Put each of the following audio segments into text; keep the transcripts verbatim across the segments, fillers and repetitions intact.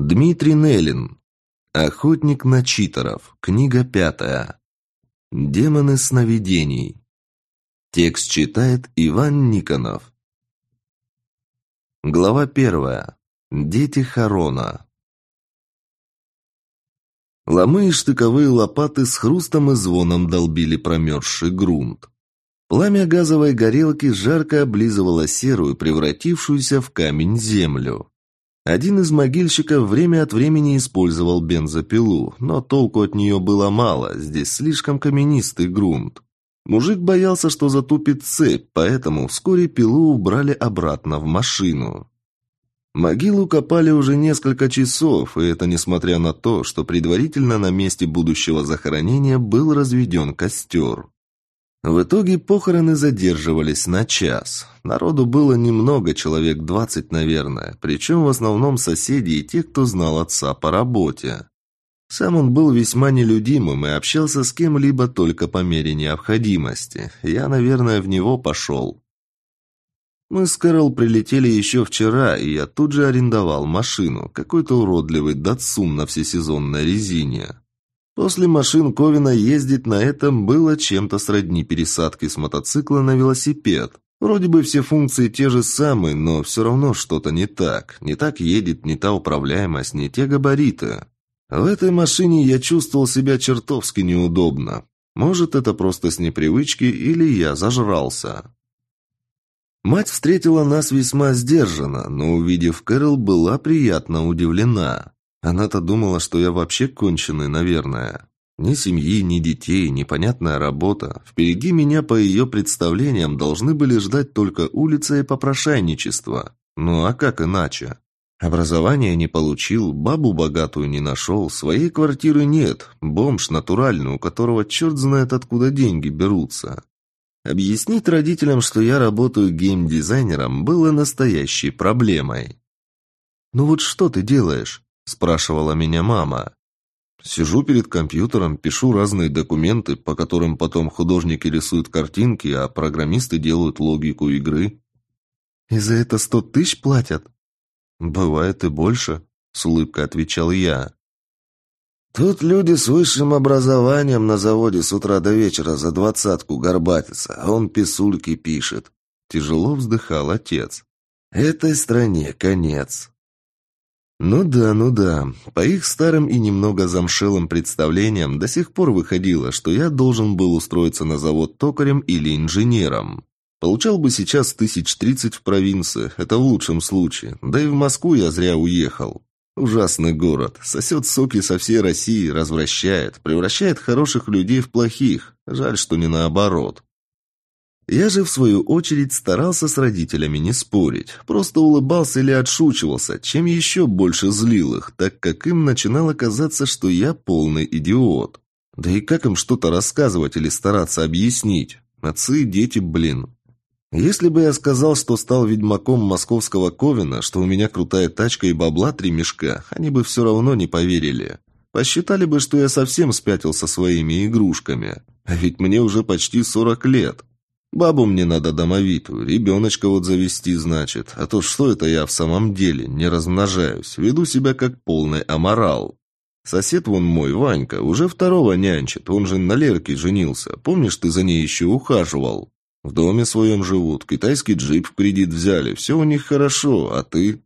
Дмитрий Неллин. Охотник на читеров. Книга пятая. Демоны сновидений. Текст читает Иван Никонов. Глава первая. Дети Харона. Ломы и штыковые лопаты с хрустом и звоном долбили промерзший грунт. Пламя газовой горелки жарко облизывало серую, превратившуюся в камень землю. Один из могильщиков время от времени использовал бензопилу, но толку от нее было мало, здесь слишком каменистый грунт. Мужик боялся, что затупит цепь, поэтому вскоре пилу убрали обратно в машину. Могилу копали уже несколько часов, и это несмотря на то, что предварительно на месте будущего захоронения был разведен костер. В итоге похороны задерживались на час. Народу было немного, человек двадцать, наверное, причем в основном соседи и те, кто знал отца по работе. Сам он был весьма нелюдимым и общался с кем-либо только по мере необходимости. Я, наверное, в него пошел. Мы с Кэрол прилетели еще вчера, и я тут же арендовал машину, какой-то уродливый датсун на всесезонной резине. После машин Ковина ездить на этом было чем-то сродни пересадке с мотоцикла на велосипед. Вроде бы все функции те же самые, но все равно что-то не так. Не так едет, не та управляемость, не те габариты. В этой машине я чувствовал себя чертовски неудобно. Может, это просто с непривычки, или я зажрался. Мать встретила нас весьма сдержанно, но, увидев Кэрол, была приятно удивлена. Она-то думала, что я вообще конченый, наверное. Ни семьи, ни детей, непонятная работа. Впереди меня, по ее представлениям, должны были ждать только улица и попрошайничество. Ну а как иначе? Образование не получил, бабу богатую не нашел, своей квартиры нет, бомж натуральный, у которого черт знает откуда деньги берутся. Объяснить родителям, что я работаю геймдизайнером, было настоящей проблемой. «Ну вот что ты делаешь?» – спрашивала меня мама. «Сижу перед компьютером, пишу разные документы, по которым потом художники рисуют картинки, а программисты делают логику игры». «И за это сто тысяч платят?» «Бывает и больше», – с улыбкой отвечал я. «Тут люди с высшим образованием на заводе с утра до вечера за двадцатку горбатятся, а он писульки пишет». Тяжело вздыхал отец. «Этой стране конец». Ну да, ну да. По их старым и немного замшелым представлениям до сих пор выходило, что я должен был устроиться на завод токарем или инженером. Получал бы сейчас тысяч тридцать в провинции, это в лучшем случае. Да и в Москву я зря уехал. Ужасный город, сосет соки со всей России, развращает, превращает хороших людей в плохих. Жаль, что не наоборот. Я же, в свою очередь, старался с родителями не спорить, просто улыбался или отшучивался, чем еще больше злил их, так как им начинало казаться, что я полный идиот. Да и как им что-то рассказывать или стараться объяснить? Отцы и дети, блин. Если бы я сказал, что стал ведьмаком московского Ковина, что у меня крутая тачка и бабла три мешка, они бы все равно не поверили. Посчитали бы, что я совсем спятил со своими игрушками. А ведь мне уже почти сорок лет. Бабу мне надо домовитую, ребеночка вот завести, значит. А то что это я в самом деле, не размножаюсь, веду себя как полный аморал. Сосед вон мой, Ванька, уже второго нянчит, он же на Лерке женился. Помнишь, ты за ней еще ухаживал? В доме своем живут, китайский джип в кредит взяли, все у них хорошо, а ты?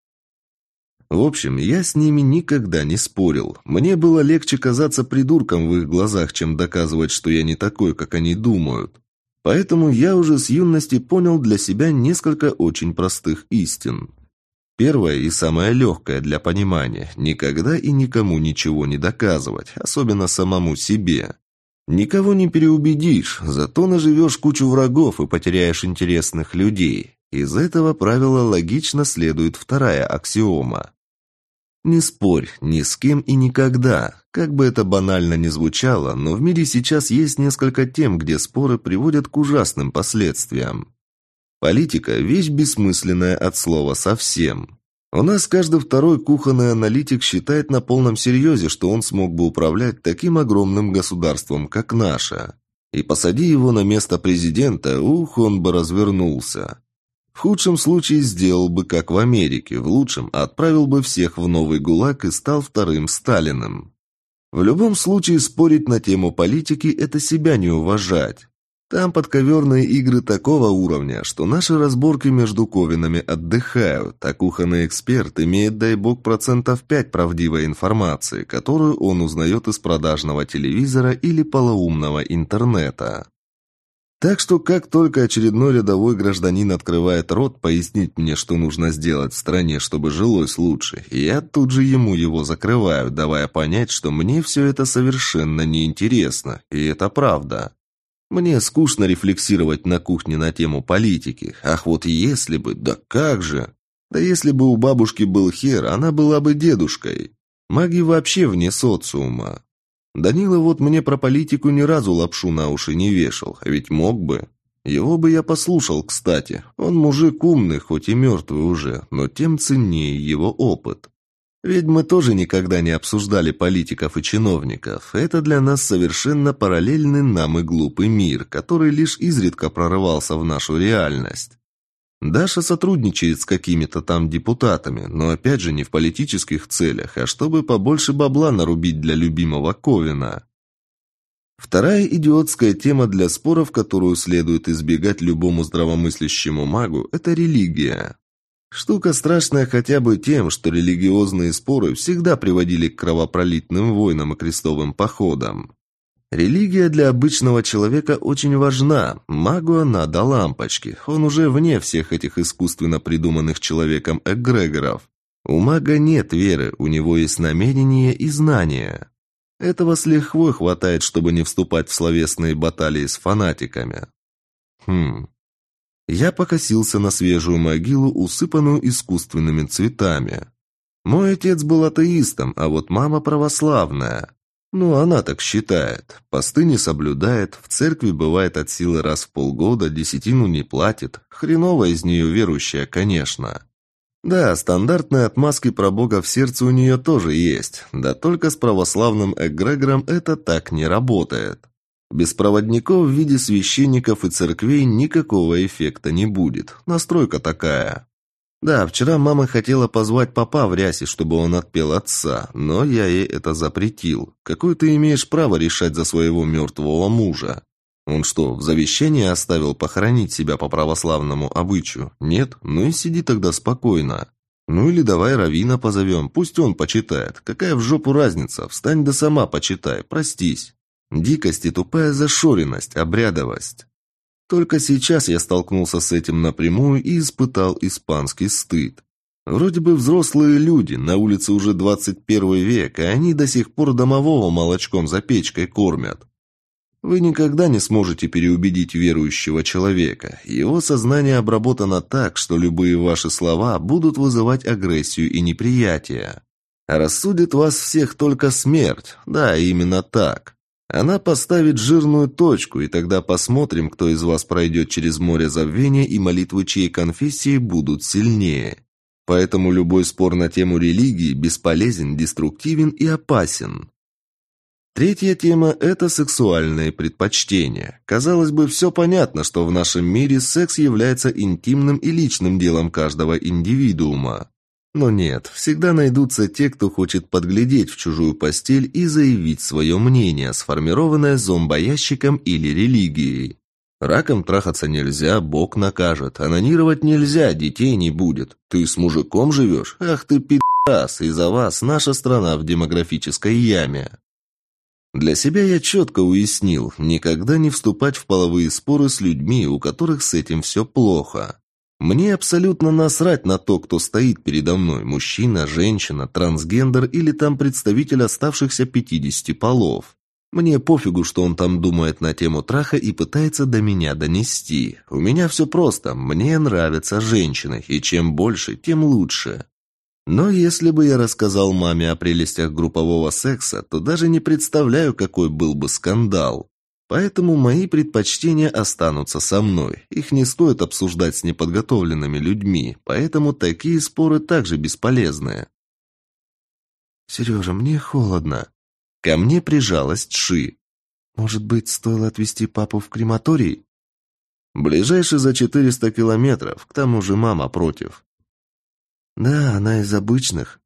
В общем, я с ними никогда не спорил. Мне было легче казаться придурком в их глазах, чем доказывать, что я не такой, как они думают. Поэтому я уже с юности понял для себя несколько очень простых истин. Первое и самое легкое для понимания – никогда и никому ничего не доказывать, особенно самому себе. Никого не переубедишь, зато наживешь кучу врагов и потеряешь интересных людей. Из этого правила логично следует вторая аксиома. Не спорь ни с кем и никогда. Как бы это банально ни звучало, но в мире сейчас есть несколько тем, где споры приводят к ужасным последствиям. Политика – вещь бессмысленная от слова совсем. У нас каждый второй кухонный аналитик считает на полном серьезе, что он смог бы управлять таким огромным государством, как наше. И посади его на место президента, ух, он бы развернулся. В худшем случае сделал бы, как в Америке, в лучшем отправил бы всех в новый ГУЛАГ и стал вторым Сталиным. В любом случае спорить на тему политики – это себя не уважать. Там подковерные игры такого уровня, что наши разборки между ковинами отдыхают, а кухонный эксперт имеет, дай бог, процентов пять правдивой информации, которую он узнает из продажного телевизора или полоумного интернета. Так что, как только очередной рядовой гражданин открывает рот пояснить мне, что нужно сделать в стране, чтобы жилось лучше, я тут же ему его закрываю, давая понять, что мне все это совершенно неинтересно, и это правда. Мне скучно рефлексировать на кухне на тему политики. Ах, вот если бы, да как же! Да если бы у бабушки был хер, она была бы дедушкой. Маги вообще вне социума. Данила вот мне про политику ни разу лапшу на уши не вешал, а ведь мог бы. Его бы я послушал, кстати. Он мужик умный, хоть и мертвый уже, но тем ценнее его опыт. Ведь мы тоже никогда не обсуждали политиков и чиновников. Это для нас совершенно параллельный нам и глупый мир, который лишь изредка прорывался в нашу реальность. Даша сотрудничает с какими-то там депутатами, но опять же не в политических целях, а чтобы побольше бабла нарубить для любимого Ковина. Вторая идиотская тема для споров, которую следует избегать любому здравомыслящему магу, это религия. Штука страшная хотя бы тем, что религиозные споры всегда приводили к кровопролитным войнам и крестовым походам. Религия для обычного человека очень важна, магу она до лампочки, он уже вне всех этих искусственно придуманных человеком эгрегоров. У мага нет веры, у него есть намерение и знания. Этого с лихвой хватает, чтобы не вступать в словесные баталии с фанатиками. Хм... Я покосился на свежую могилу, усыпанную искусственными цветами. Мой отец был атеистом, а вот мама православная. Ну, она так считает. Посты не соблюдает, в церкви бывает от силы раз в полгода, десятину не платит. Хреново из нее верующая, конечно. Да, стандартные отмазки про Бога в сердце у нее тоже есть. Да только с православным эгрегором это так не работает. Без проводников в виде священников и церквей никакого эффекта не будет. Настройка такая. Да, вчера мама хотела позвать папа в рясе, чтобы он отпел отца, но я ей это запретил. Какое ты имеешь право решать за своего мертвого мужа? Он что, в завещании оставил похоронить себя по православному обычаю? Нет? Ну и сиди тогда спокойно. Ну или давай раввина позовем, пусть он почитает. Какая в жопу разница? Встань да сама почитай, простись. Дикость и тупая зашоренность, обрядовость. Только сейчас я столкнулся с этим напрямую и испытал испанский стыд. Вроде бы взрослые люди, на улице уже двадцать первый век, а они до сих пор домового молочком за печкой кормят. Вы никогда не сможете переубедить верующего человека. Его сознание обработано так, что любые ваши слова будут вызывать агрессию и неприятие. А рассудит вас всех только смерть. Да, именно так. Она поставит жирную точку, и тогда посмотрим, кто из вас пройдет через море забвения, и молитвы чьей конфессии будут сильнее. Поэтому любой спор на тему религии бесполезен, деструктивен и опасен. Третья тема – это сексуальные предпочтения. Казалось бы, все понятно, что в нашем мире секс является интимным и личным делом каждого индивидуума. Но нет, всегда найдутся те, кто хочет подглядеть в чужую постель и заявить свое мнение, сформированное зомбоящиком или религией. Раком трахаться нельзя, Бог накажет, анонировать нельзя, детей не будет. Ты с мужиком живешь? Ах ты пи***ас, из-за вас наша страна в демографической яме. Для себя я четко уяснил, никогда не вступать в половые споры с людьми, у которых с этим все плохо. Мне абсолютно насрать на то, кто стоит передо мной, мужчина, женщина, трансгендер или там представитель оставшихся пятидесяти полов. Мне пофигу, что он там думает на тему траха и пытается до меня донести. У меня все просто, мне нравятся женщины, и чем больше, тем лучше. Но если бы я рассказал маме о прелестях группового секса, то даже не представляю, какой был бы скандал. Поэтому мои предпочтения останутся со мной. Их не стоит обсуждать с неподготовленными людьми, поэтому такие споры также бесполезны. «Сережа, мне холодно». Ко мне прижалась Чжи. «Может быть, стоило отвезти папу в крематорий?» Ближайший за четыреста километров, к тому же мама против. Да, она из обычных.